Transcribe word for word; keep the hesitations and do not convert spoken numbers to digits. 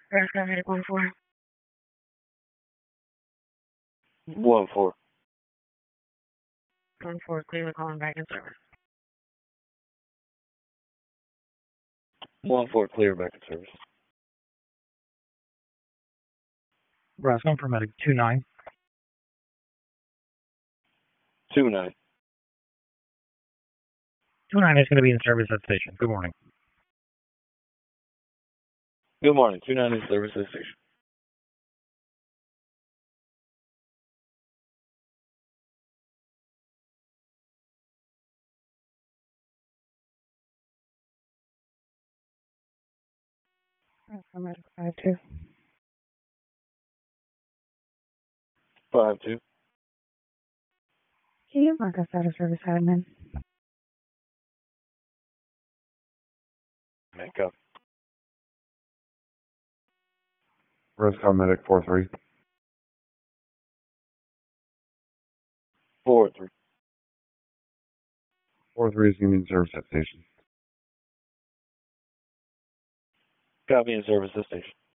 Rescue Medic one four. One four. One four, clearly calling back in service. One four, clear back in service. Rescue for Medic two nine. Two nine. Two nine is going to be in service at station. Good morning. Good morning. Two nine in service at the station. Rescue Medic five two. Five two. Can you mark us out of service admin? Make up. Rescue Medic four three. Four three. four three is going to be in service at station. Copy in service at station.